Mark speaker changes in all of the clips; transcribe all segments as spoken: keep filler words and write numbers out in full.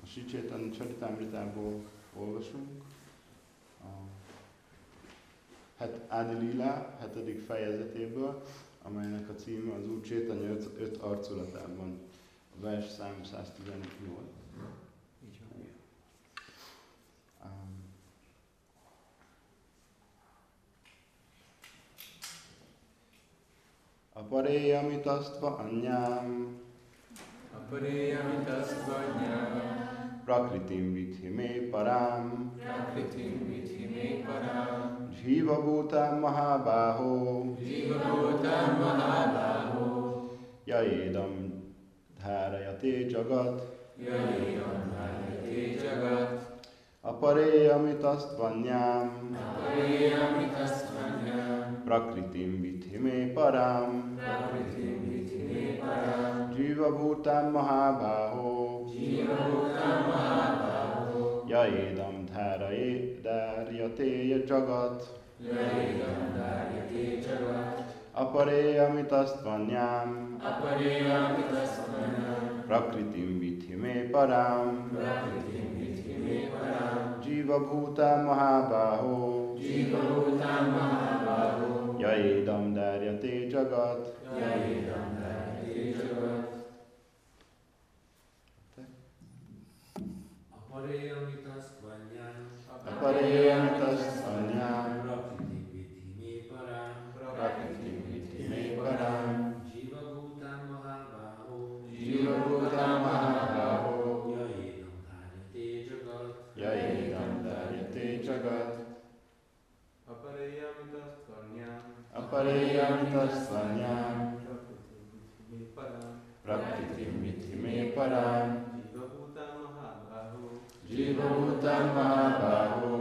Speaker 1: Sri Chaitanya Charitamritából olvasunk. A het, Ádi Lila hetedik fejezetéből, amelynek a címe az Úr Chaitanya öt, öt arculatában, a vers szám száztizennyolc. Így van. Um, Apareyamitastva anyám
Speaker 2: Apareyamitastva anyám
Speaker 1: Prakritim vidhi me param
Speaker 2: Prakritim vidhi me param
Speaker 1: Jiva bhutam mahabhaho
Speaker 2: Jiva bhutam mahabhaho
Speaker 1: Yaedam dharayate jagat
Speaker 2: Yaedam dharayate jagat
Speaker 1: Apareyamitastva anyám
Speaker 2: Apareyamitastva anyám
Speaker 1: Prakritim vidhi me param
Speaker 2: Prakritim vidhi me param
Speaker 1: Jiva bhutam mahabhaho
Speaker 2: Jiva bhutam mahabhaho
Speaker 1: Yaedam dharayate jagat
Speaker 2: Yaedam dharayate jagat
Speaker 1: Apareyamitastva anyám
Speaker 2: Apareyamitastva anyám
Speaker 1: Prakritim vidhi me param
Speaker 2: Prakritim vidhi me param
Speaker 1: Jiva bhutam mahabhaho
Speaker 2: Jiva bhutam mahabhaho
Speaker 1: Yaedam dharayate jagat
Speaker 2: Yaedam dharayate jagat
Speaker 3: Apareyamitastva anyám
Speaker 1: Apareyamitastva anyám
Speaker 3: Prakritim vidhi me param
Speaker 1: Prakritim vidhi me param
Speaker 3: Jiva bhutam mahabhaho
Speaker 1: Jiva bhutam mahabhaho
Speaker 3: Yaedam dharayate jagat
Speaker 1: Yaedam dharayate jagat
Speaker 4: Apareyamitastva anyám
Speaker 1: Apareyamitastva anyám
Speaker 4: Prakritim vidhi me
Speaker 1: Prakritim vidhi me
Speaker 4: param
Speaker 1: param
Speaker 4: Jiva bhutam mahabhaho
Speaker 1: Jiva bhutam mahabhaho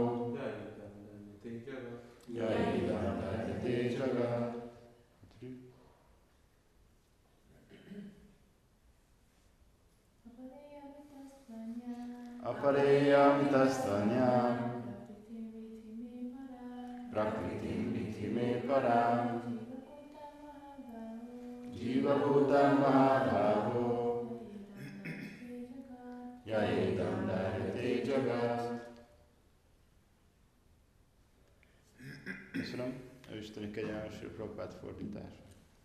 Speaker 4: Yaedam dharayate
Speaker 1: Yaedam dharayate
Speaker 4: jagat
Speaker 1: jagat Apareyamitastva anyám Prakritim vidhi me param Jiva bhutam mahabhaho Yaedam dharayate jagat. Köszönöm. Ő Isteni kegyelmes Prabhupád fordítása.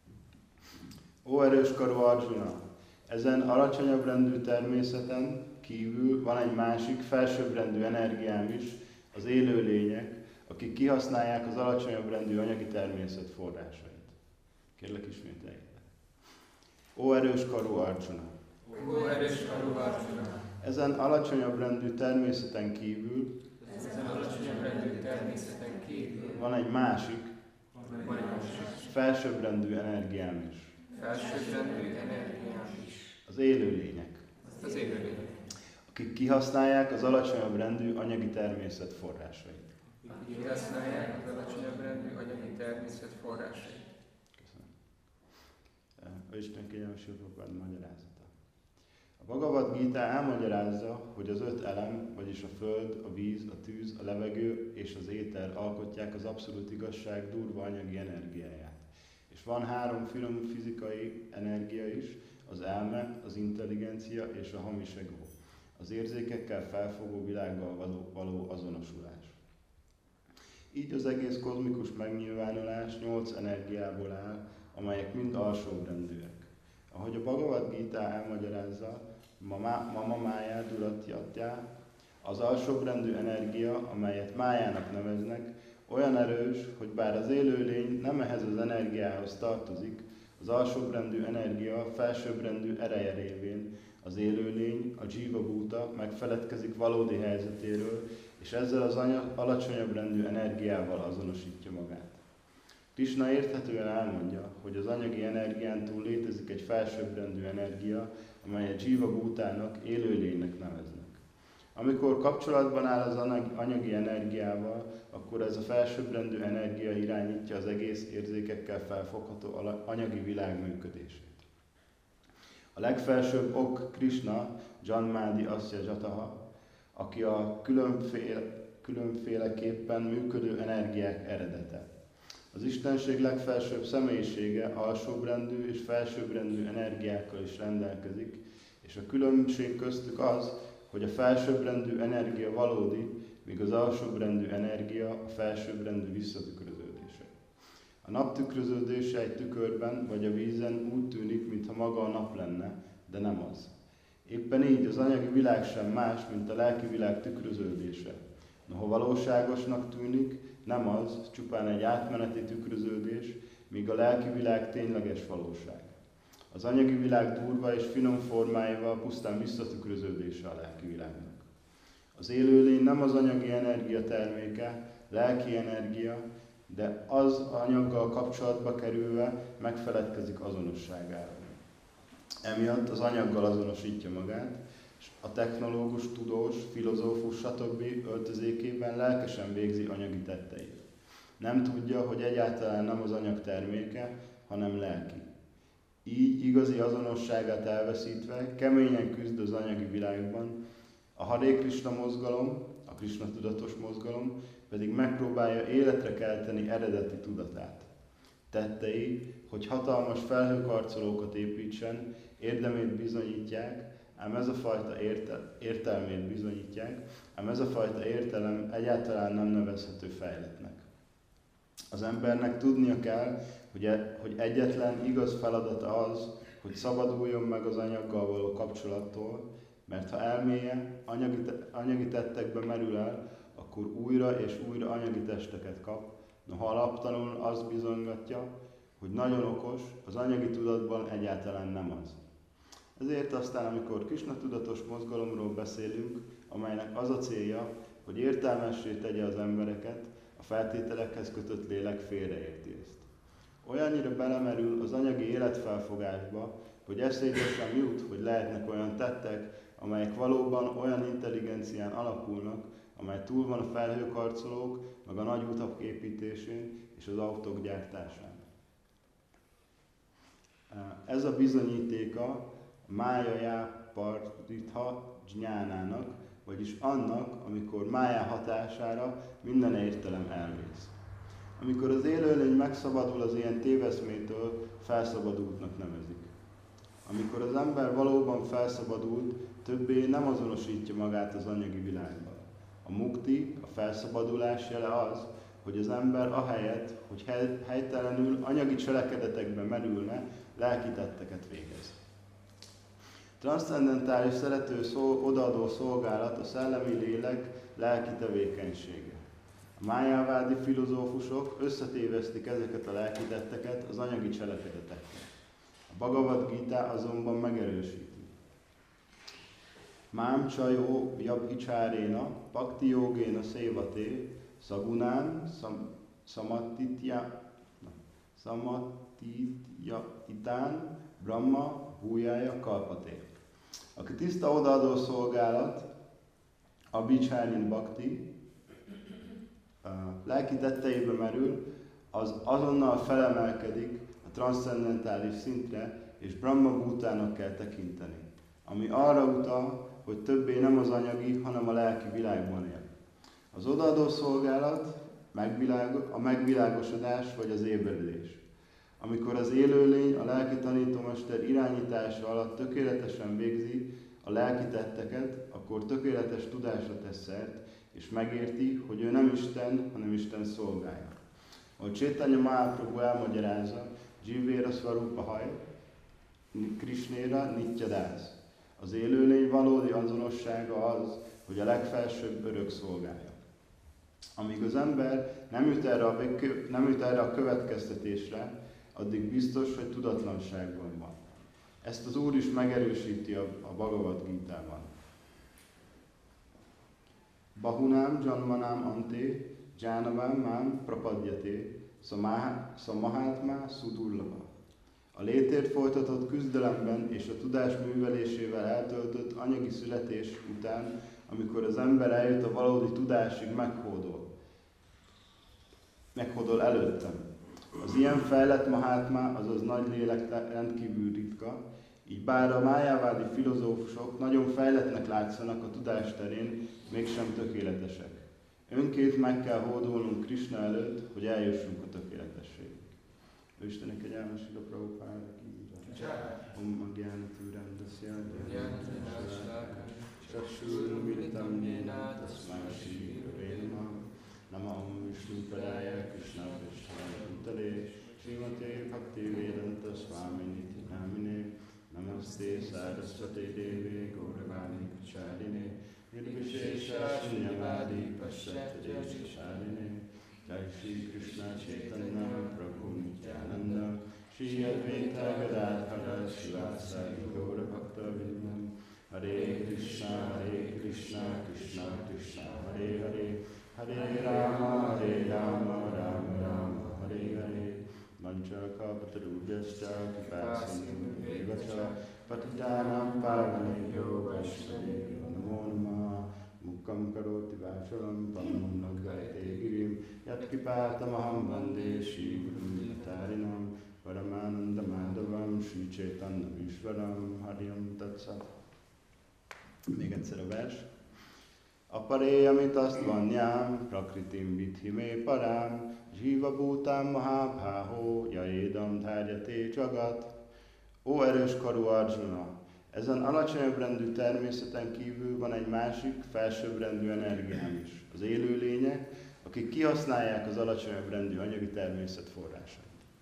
Speaker 1: Ó erőskarú Arjuna! Ezen alacsonyabb rendű természeten kívül van egy másik, felsőbbrendű energiám is, az élőlények, akik kihasználják az alacsonyabb rendű anyagi természet forrásait. Kérlek ismételjétek. Ó erőskarú Arjuna!
Speaker 2: Ó erőskarú Arjuna!
Speaker 1: Ezen alacsonyabb rendű természeten kívül
Speaker 2: Ezen alacsonyabb rendű természeten kívül
Speaker 1: van egy másik,
Speaker 2: van egy másik,
Speaker 1: felsőbbrendű energiám is,
Speaker 2: felsőbbrendű energiám is,
Speaker 1: az élőlények,
Speaker 2: az élőlények,
Speaker 1: akik kihasználják az alacsonyabb rendű anyagi természet forrásait.
Speaker 2: akik kihasználják az alacsonyabb rendű anyagi természet forrásait.
Speaker 1: Köszönöm. A Isten kegyelmes Prabhupád magyarázata. A Bhagavad Gita elmagyarázza, hogy az öt elem, vagyis a föld, a víz, a tűz, a levegő és az éter alkotják az abszolút igazság durva anyagi energiáját. És van három finom fizikai energia is, az elme, az intelligencia és a hamis ego, az érzékekkel felfogó világgal való, való azonosulás. Így az egész kozmikus megnyilvánulás nyolc energiából áll, amelyek mind alsóbrendűek. Ahogy a Bhagavad Gita elmagyarázza, Mama Májá Duratjatjá, az alsóbrendű energia, amelyet Májának neveznek, olyan erős, hogy bár az élőlény nem ehhez az energiához tartozik, az alsóbrendű energia felsőbbrendű ereje révén az élőlény, a Jiva Bhuta megfeledkezik valódi helyzetéről, és ezzel az alacsonyabb rendű energiával azonosítja magát. Krishna érthetően elmondja, hogy az anyagi energián túl létezik egy felsőbbrendű energia, amelyet Jiva Bhutának, élőlénynek neveznek. Amikor kapcsolatban áll az anyagi energiával, akkor ez a felsőbbrendű energia irányítja az egész érzékekkel felfogható anyagi világ működését. A legfelsőbb ok Krishna, Janmádi Asya Jataha, aki a különféle, különféleképpen működő energiák eredete. Az Istenség legfelsőbb személyisége alsóbrendű és felsőbbrendű energiákkal is rendelkezik, és a különbség köztük az, hogy a felsőbbrendű energia valódi, míg az alsóbbrendű energia a felsőbbrendű visszatükröződése. A nap tükröződése egy tükörben vagy a vízen úgy tűnik, mintha maga a nap lenne, de nem az. Éppen így az anyagi világ sem más, mint a lelki világ tükröződése. Noha valóságosnak tűnik, nem az, csupán egy átmeneti tükröződés, míg a lelki világ tényleges valóság. Az anyagi világ durva és finom formáival pusztán visszatükröződése a lelki világnak. Az élőlény nem az anyagi energia terméke, lelki energia, de az anyaggal kapcsolatba kerülve megfeledkezik azonosságáról. Emiatt az anyaggal azonosítja magát, és a technológus, tudós, filozófus, stb. Öltözékében lelkesen végzi anyagi tetteit. Nem tudja, hogy egyáltalán nem az anyag terméke, hanem lelki. Így igazi azonosságát elveszítve keményen küzd az anyagi világban, a Hare Krishna mozgalom, a Krishna tudatos mozgalom pedig megpróbálja életre kelteni eredeti tudatát. Tettei, hogy hatalmas felhőkarcolókat építsen, érdemét bizonyítják, ám ez a fajta érte, értelmét bizonyítják, ám ez a fajta értelem egyáltalán nem nevezhető fejlettnek. Az embernek tudnia kell, hogy, e, hogy egyetlen igaz feladata az, hogy szabaduljon meg az anyaggal való kapcsolattól, mert ha elmélye, anyagi, anyagi tettekbe merül el, akkor újra és újra anyagi testeket kap, noha alaptalanul azt bizonygatja, hogy nagyon okos, az anyagi tudatban egyáltalán nem az. Ezért aztán, amikor Krishna tudatos mozgalomról beszélünk, amelynek az a célja, hogy értelmessé tegye az embereket, a feltételekhez kötött lélek félreérti ezt. Olyannyira belemerül az anyagi életfelfogásba, hogy eszébe sem jut, hogy lehetnek olyan tettek, amelyek valóban olyan intelligencián alapulnak, amely túl van a felhőkarcolók, meg a nagy utak építésén és az autók gyártásán. Ez a bizonyítéka a Mája Jáparitha Dzsnyánának, vagyis annak, amikor májá hatására minden értelem elvész. Amikor az élőlény megszabadul az ilyen téveszmétől, felszabadultnak nevezik. Amikor az ember valóban felszabadult, többé nem azonosítja magát az anyagi világban. A mukti, a felszabadulás jele az, hogy az ember ahelyett, hogy helytelenül anyagi cselekedetekbe merülne, lelki tetteket végez. Transzcendentális szerető szó, odaadó szolgálat a szellemi lélek lelki tevékenysége. A májávádi filozófusok összetévesztik ezeket a lelki tetteket az anyagi cselekedetekkel. A Bhagavad Gita azonban megerősíti. Mám csajó jabhicsáréna, bhakti jogéna szévaté, szagunán, szam, szamatitja, szamatitja itán, brahma, hújája, kalpaté. Aki tiszta odaadó szolgálat, a bicsárin bhakti, lelki tetteibe merül, az azonnal felemelkedik a transzcendentális szintre, és Brahma Bhutának kell tekinteni, ami arra utal, hogy többé nem az anyagi, hanem a lelki világban él. Az odaadó szolgálat a megvilágosodás vagy az ébredés. Amikor az élőlény a lelki tanítómester irányítása alatt tökéletesen végzi a lelki tetteket, akkor tökéletes tudásra tesz szert, és megérti, hogy ő nem Isten, hanem Isten szolgája. Ahogy Chaitanya Mahaprabhu elmagyarázza, Jivera Swarupa Haj, Krishnéra Nityadász. Az élőlény valódi azonossága az, hogy a legfelsőbb örök szolgája. Amíg az ember nem jut erre a, nem jut erre a következtetésre, addig biztos, hogy tudatlanságban van. Ezt az Úr is megerősíti a, a Bhagavad Gitában. Bahunám janmanám ante, jánavám mám prapadjate, samahátmá sudurlava. A létért folytatott küzdelemben és a tudás művelésével eltöltött anyagi születés után, amikor az ember eljut a valódi tudásig, meghódol. Meghódol előttem. Az ilyen fejlett mahátmá, azaz nagy lélek rendkívül ritka, így bár a májávádi filozófusok nagyon fejlettnek látszanak a tudás terén, mégsem tökéletesek. Önként meg kell hódolnunk Krishna előtt, hogy eljussunk a tökéletességig. Istenek egy elmesít a Prabhupára ki. Om Magyana Tűrendaszja, Chakshurmilitam yena tasmai shri gurave namah. Namah Vishnu Padaya Krishna Prishthaya Bhutale Srimate Bhaktivedanta Swaminiti Namine. Namaste Saraswate Deve Gauravani Pracharine Nirvishesha Shunyavadi Paschat Desharine. Jai Shri Krishna Chaitanya Prabhu Nityananda Shri Advaita Gadadhara Shivasari Gaura Bhakta Vindam. Hare Krishna Hare Krishna Krishna Krishna Hare Hare Hare Rama Hare Rama Rama Rama Hare Hare. Manchakapatarubhyascha kipasindhuvacha patitanam pavanebhyo vaishnavebhyo namo namah. Mukkam karoti vachalam pannam nagayate girim yatkipatamaham vande Shri Gurum Nitarinam Paramananda Madhavam Shri Chaitanya Vishwaram Hariyam Tatsat. Még egyszer a vers. Aparéyamit asztvanyám, prakritim vidhimé parám, zsíva bhutám mahabháhó, jaédam dháryaté csagat. Ó erős karú Arjuna, ezen alacsonyabb rendű természeten kívül van egy másik, felsőbb rendű energiám is. Az élőlények, akik kihasználják az alacsonyabb rendű anyagi természet forrásait.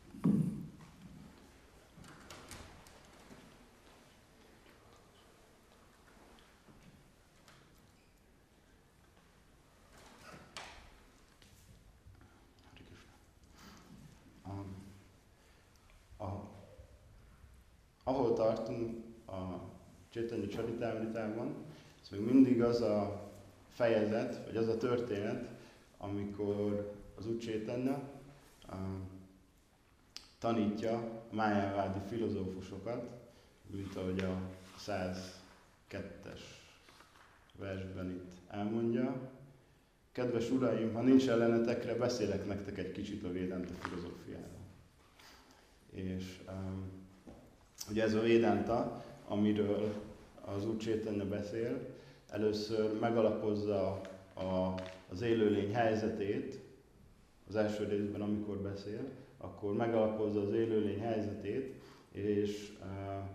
Speaker 1: Ahol tartunk a Chaitanya Charitamritában, ez még mindig az a fejezet, vagy az a történet, amikor az Úr Chaitanya uh, tanítja a májávádi filozófusokat, mint ahogy a száz kettes versben itt elmondja. Kedves uraim, ha nincs ellenetekre, beszélek nektek egy kicsit a Védánta filozófiáról. És um, ugye ez a Védánta, amiről az Úr Chaitanya beszél, először megalapozza a, az élőlény helyzetét, az első részben, amikor beszél, akkor megalapozza az élőlény helyzetét, és uh,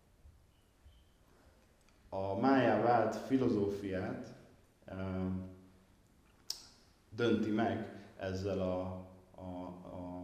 Speaker 1: a májávád filozófiát uh, dönti meg ezzel a, a, a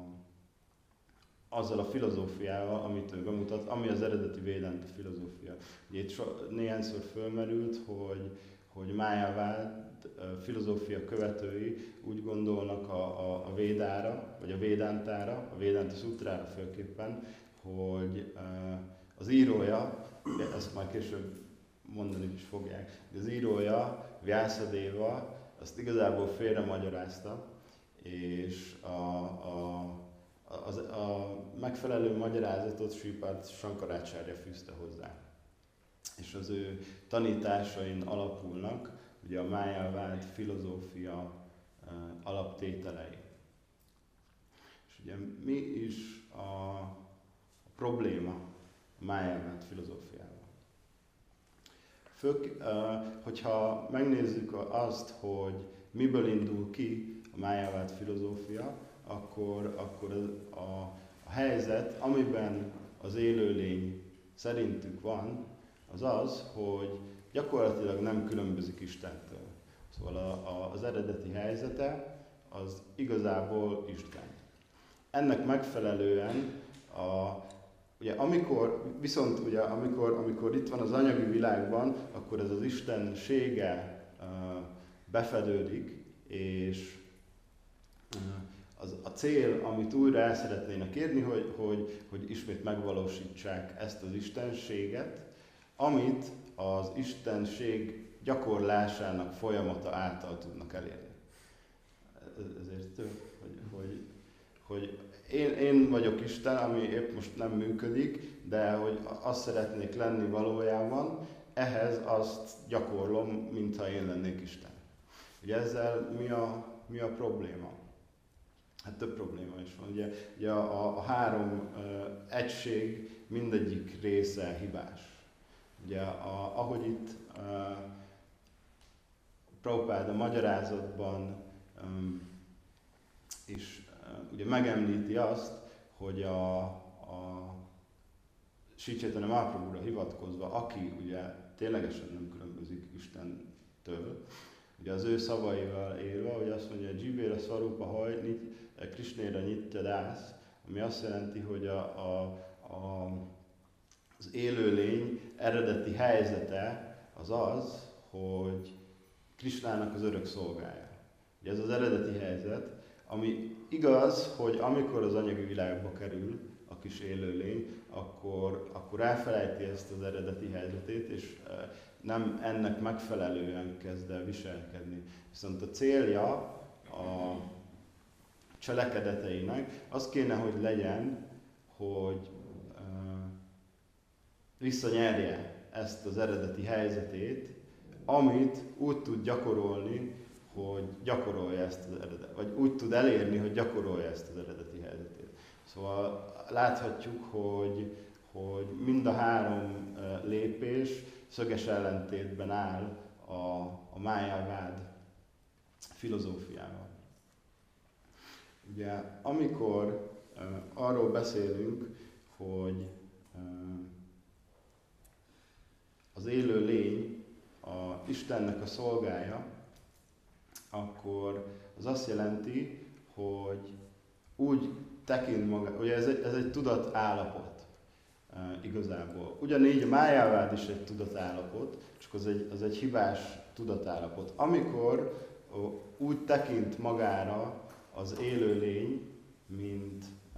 Speaker 1: azzal a filozófiával, amit ő bemutat, ami az eredeti Védánta filozófia. Ugye itt so, néhányszor fölmerült, hogy, hogy májávád filozófia követői úgy gondolnak a, a, a Védára, vagy a Védántára, a Védánta Szutrára főképpen, hogy az írója, ezt majd később mondani is fogják, az írója, Vyasadeva, azt igazából félre magyarázta, és a, a A, a megfelelő magyarázatot Sripad Sankaracharya fűzte hozzá. És az ő tanításain alapulnak ugye a májávád filozófia uh, alaptételei. És ugye mi is a, a probléma a májávád filozófiával? Fő, uh, hogyha megnézzük azt, hogy miből indul ki a májávád filozófia, akkor, akkor a, a, a helyzet, amiben az élőlény szerintük van, az az, hogy gyakorlatilag nem különbözik Istentől. Szóval a, a, az eredeti helyzete az igazából Isten. Ennek megfelelően, a, ugye, amikor, viszont ugye, amikor, amikor itt van az anyagi világban, akkor ez az istensége uh, befedődik, és uh, Az, a cél, amit újra el szeretnének érni, hogy, hogy, hogy ismét megvalósítsák ezt az istenséget, amit az istenség gyakorlásának folyamata által tudnak elérni. Ezért, hogy, hogy, hogy én, én vagyok Isten, ami épp most nem működik, de hogy azt szeretnék lenni valójában, ehhez azt gyakorlom, mintha én lennék Isten. Ugye ezzel mi a, mi a probléma? Hát több probléma is van. Ugye, ugye a, a három uh, egység mindegyik része hibás. Ugye a, ahogy itt uh, Prabhupád a magyarázatban um, is uh, ugye megemlíti azt, hogy a, a Sri Chaitanya Mahaprabhura hivatkozva, aki ugye ténylegesen nem különbözik Istentől. Ugye az ő szavaival élve, hogy azt mondja, hogy Jivera Swarupa Haj, Krishnéra Nitya Dász, ami azt jelenti, hogy a, a, a, az élőlény eredeti helyzete az az, hogy Krishnának az örök szolgája. Ugye ez az eredeti helyzet, ami igaz, hogy amikor az anyagi világba kerül a kis élőlény, akkor, akkor elfelejti ezt az eredeti helyzetét, és nem ennek megfelelően kezd el viselkedni. Viszont a célja a cselekedeteinek az kéne, hogy legyen, hogy visszanyerje ezt az eredeti helyzetét, amit úgy tud gyakorolni, hogy gyakorolja ezt az eredet, vagy úgy tud elérni, hogy gyakorolja ezt az eredeti helyzetét. Szóval láthatjuk, hogy, hogy mind a három lépés szöges ellentétben áll a, a Májávád filozófiával. Ugye, amikor uh, arról beszélünk, hogy uh, az élő lény a Istennek a szolgája, akkor az azt jelenti, hogy úgy tekint maga, ugye ez egy, ez egy tudatállapot uh, igazából. Ugyanígy a Májávád is egy tudatállapot, csak az egy, az egy hibás tudatállapot. Amikor uh, úgy tekint magára az élőlény, mint uh,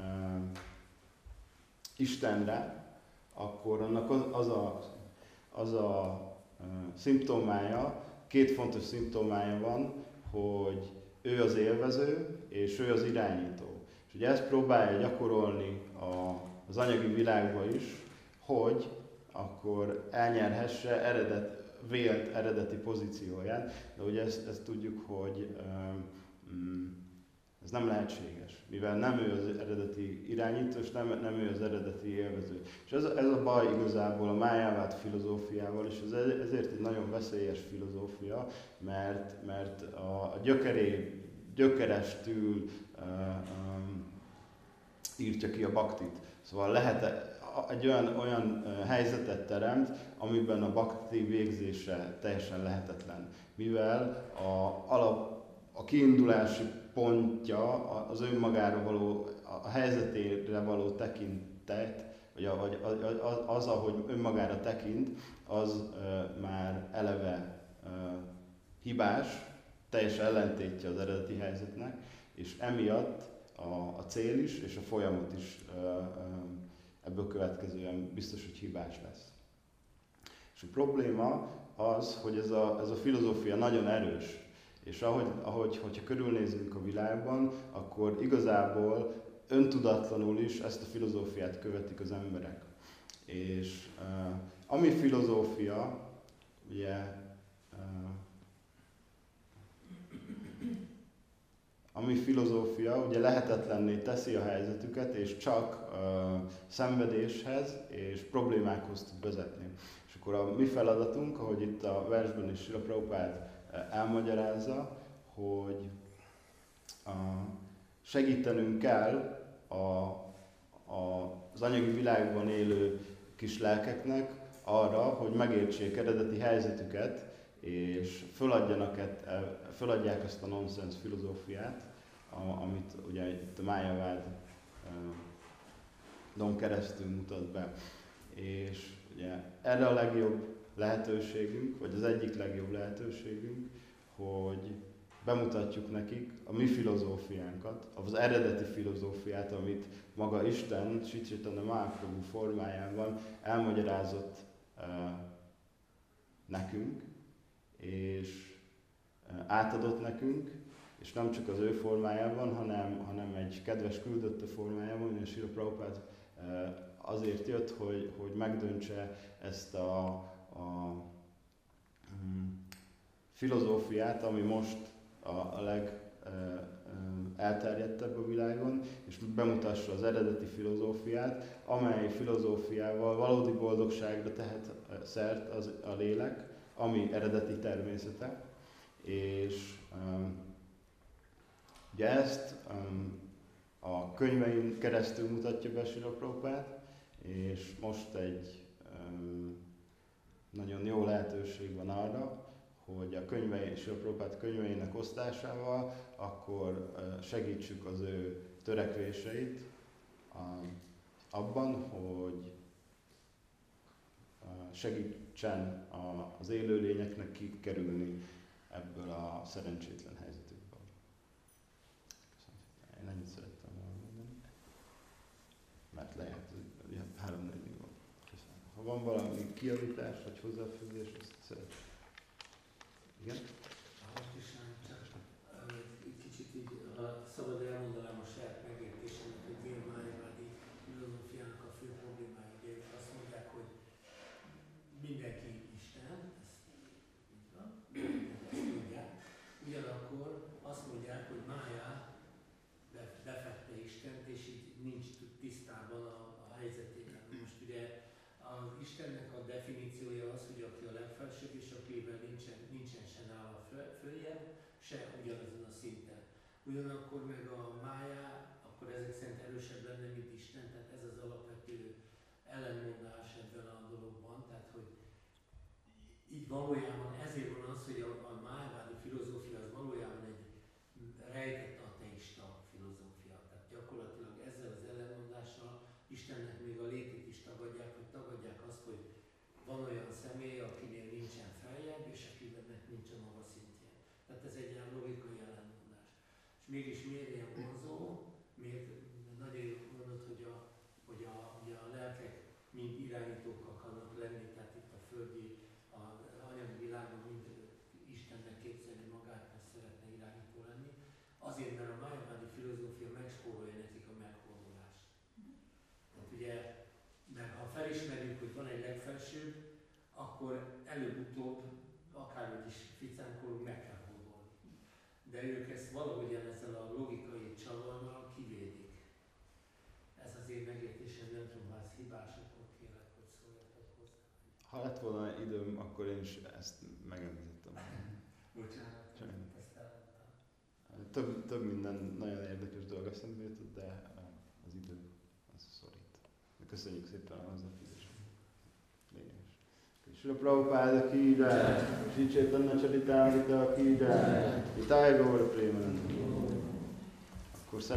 Speaker 1: Istenre, akkor annak az, az a, az a uh, szimptomája, két fontos szimptomája van, hogy ő az élvező, és ő az irányító. És ugye ezt próbálja gyakorolni a, az anyagi világban is, hogy akkor elnyerhesse eredet, vélt eredeti pozícióját, de ugye ezt, ezt tudjuk, hogy um, ez nem lehetséges, mivel nem ő az eredeti irányító, és nem, nem ő az eredeti élvező. És ez, ez a baj igazából a Májávád filozófiával, és ez, ezért egy nagyon veszélyes filozófia, mert, mert a, a gyökeré, gyökerestül uh, um, írtja ki a baktit. Szóval lehet egy olyan, olyan helyzetet teremt, amiben a bakti végzése teljesen lehetetlen, mivel a, alap, a kiindulási pontja az önmagára való, a helyzetére való tekintet, vagy, a, vagy az, ahogy önmagára tekint, az uh, már eleve uh, hibás, teljes ellentétje az eredeti helyzetnek, és emiatt a, a cél is, és a folyamat is uh, uh, ebből következően biztos, hogy hibás lesz. És a probléma az, hogy ez a, ez a filozófia nagyon erős, és ahogy, ahogy hogyha körülnézünk a világban, akkor igazából öntudatlanul is ezt a filozófiát követik az emberek. És uh, ami filozófia, ugye, uh, ami filozófia ugye lehetetlenné teszi a helyzetüket, és csak uh, szenvedéshez és problémákhoz tud vezetni. És akkor a mi feladatunk, ahogy itt a versben is Srila Prabhupád elmagyarázza, hogy uh, segítenünk kell a, a, az anyagi világban élő kis lelkeknek arra, hogy megértsék eredeti helyzetüket, és föladjanak et, föladják ezt a nonsens filozófiát, a, amit ugye itt a Májávád don keresztül mutat be. És ugye erre a legjobb lehetőségünk, vagy az egyik legjobb lehetőségünk, hogy bemutatjuk nekik a mi filozófiánkat, az eredeti filozófiát, amit maga Isten Sri Chaitanya Mahaprabhu formájában elmagyarázott uh, nekünk, és uh, átadott nekünk, és nem csak az ő formájában, hanem, hanem egy kedves küldötte formájában, hogy a Srila Prabhupád uh, azért jött, hogy, hogy megdöntse ezt a, a um, filozófiát, ami most a, a legelterjedtebb a világon, és bemutassa az eredeti filozófiát, amely filozófiával valódi boldogságra tehet szert az, a lélek, ami eredeti természete. És um, ugye ezt um, a könyvein keresztül mutatja be Srila Prabhupád, és most egy um, nagyon jó lehetőség van arra, hogy a könyvei, Srila Prabhupád könyveinek osztásával akkor segítsük az ő törekvéseit abban, hogy segítsen az élőlényeknek kikerülni ebből a szerencsétlen helyzetükből. Én ennyit szerettem volna mondani, mert lehet, hogy három-négy van. Ha van valami kijavítás vagy hozzáfűzés, azt szeretném. Igen?
Speaker 3: Egy kicsit így, ha szabad elmondanám a saját megértésemet, hogy én májvádi filozófiának a fő problémája, ugye ők azt mondják, hogy mindenki Isten, ezt így van, ezt mondják. Ugyanakkor azt mondják, hogy Májá befette Istent, és így nincs tisztában a, a helyzetében. Most ugye az Istennek a definíciója az, hogy aki a legfelsőbb, és akivel nincsen, nincsen se nála följebb, se ugyanazon a szinten. Ugyanakkor meg a Májá, akkor ezek szerint erősebb lenne, mint Isten, tehát ez az alapvető ellenmondás ebben a dologban, tehát hogy így valójában ezért van az, hogy a, a májvádi filozófia az valójában egy rejtett ateista filozófia. Tehát gyakorlatilag ezzel az ellenmondással Istennek még a létét is tagadják, hogy tagadják azt, hogy van olyan személy, akinél nincsen feljebb, és akinek nincs a maga szintjén. Tehát ez egy ilyen logikai ellenmondás. És mégis miért ilyen vonzó, miért nagyon jól mondod, hogy a, hogy a, ugye a lelkek mind irányítók akarnak lenni, tehát itt a földi, a anyagi világon mind Istennek képzelni magát, mert szeretne irányító lenni. Azért, mert a májvádi filozófia megspórolja nekik a meghódolást. Tehát ugye, mert ha felismerjük, hogy van egy legfelsőbb, akkor előbb-utóbb, akárhogy is ficánkolunk, meg kell hódolni. De ők ezt valahogyan ezzel a logikai csavarral kivédik. Ez az én megértésem, nem tudom, ha ez hibás, akkor kérlek, hogy szóljatok hozzá.
Speaker 1: Ha lett volna időm, akkor én is ezt megemlítettem.
Speaker 3: Bocsánat, ezt elmondtam.
Speaker 1: Több, több minden nagyon érdekes dolog eszembe jutott, de az idő az szorít. Köszönjük szépen a hozzáfűzést. Lényeges. Srila Prabhupáda ki jai, Sri Chaitanya Charitamrita ki jai, Nitai Gaur Premanandi.